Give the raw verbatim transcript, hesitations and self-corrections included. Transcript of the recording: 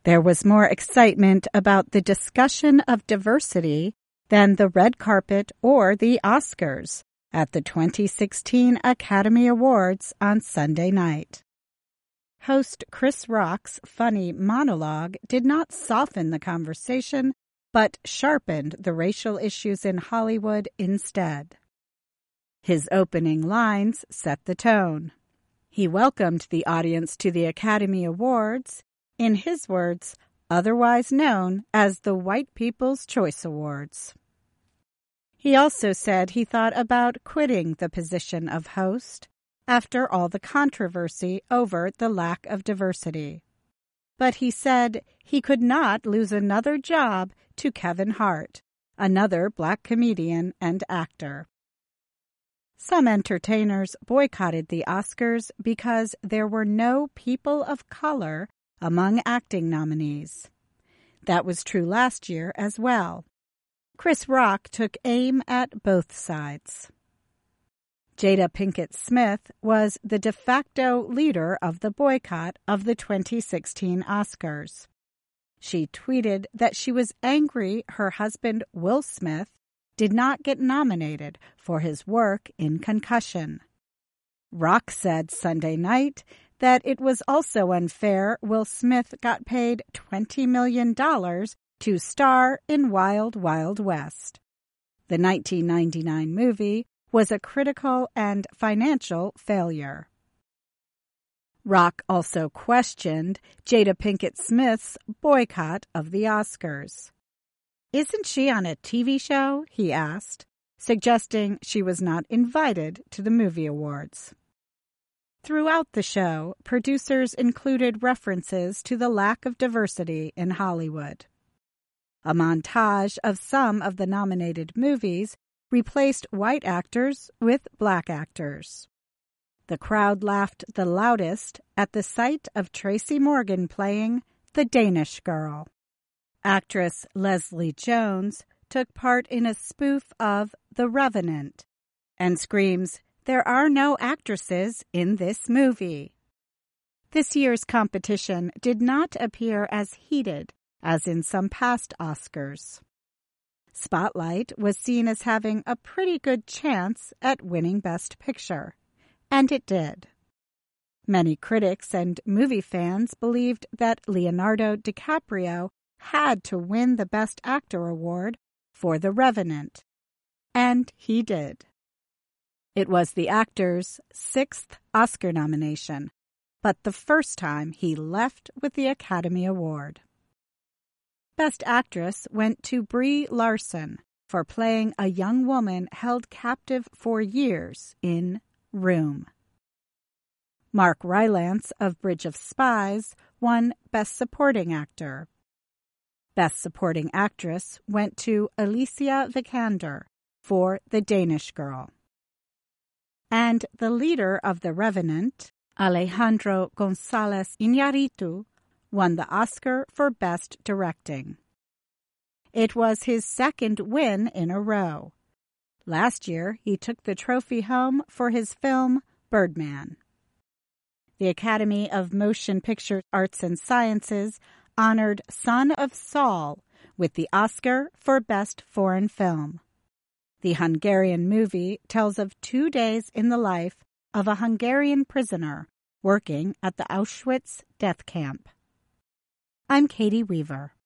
There was more excitement about the discussion of diversity than the red carpet or the Oscars at the twenty sixteen Academy Awards on Sunday night. Host Chris Rock's funny monologue did not soften the conversation, but sharpened the racial issues in Hollywood instead. His opening lines set the tone. He welcomed the audience to the Academy Awards, in his words, otherwise known as the White People's Choice Awards. He also said he thought about quitting the position of host after all the controversy over the lack of diversity. But he said he could not lose another job to Kevin Hart, another black comedian and actor. Some entertainers boycotted the Oscars because there were no people of color among acting nominees. That was true last year as well. Chris Rock took aim at both sides. Jada Pinkett Smith was the de facto leader of the boycott of the twenty sixteen Oscars. She tweeted that she was angry her husband Will Smith did not get nominated for his work in Concussion. Rock said Sunday night that it was also unfair Will Smith got paid twenty million dollars to star in Wild Wild West. The nineteen ninety-nine movie was a critical and financial failure. Rock also questioned Jada Pinkett Smith's boycott of the Oscars. "Isn't she on a T V show?" he asked, suggesting she was not invited to the movie awards. Throughout the show, producers included references to the lack of diversity in Hollywood. A montage of some of the nominated movies replaced white actors with black actors. The crowd laughed the loudest at the sight of Tracy Morgan playing the Danish Girl. Actress Leslie Jones took part in a spoof of The Revenant and screams, "There are no actresses in this movie." This year's competition did not appear as heated as in some past Oscars. Spotlight was seen as having a pretty good chance at winning Best Picture, and it did. Many critics and movie fans believed that Leonardo DiCaprio had to win the Best Actor award for The Revenant, and he did. It was the actor's sixth Oscar nomination, but the first time he left with the Academy Award. Best Actress went to Brie Larson for playing a young woman held captive for years in Room. Mark Rylance of Bridge of Spies won Best Supporting Actor. Best Supporting Actress went to Alicia Vikander for The Danish Girl. And the leader of The Revenant, Alejandro González Iñárritu, won the Oscar for Best Directing. It was his second win in a row. Last year, he took the trophy home for his film Birdman. The Academy of Motion Picture Arts and Sciences honored Son of Saul with the Oscar for Best Foreign Film. The Hungarian movie tells of two days in the life of a Hungarian prisoner working at the Auschwitz death camp. I'm Katie Weaver.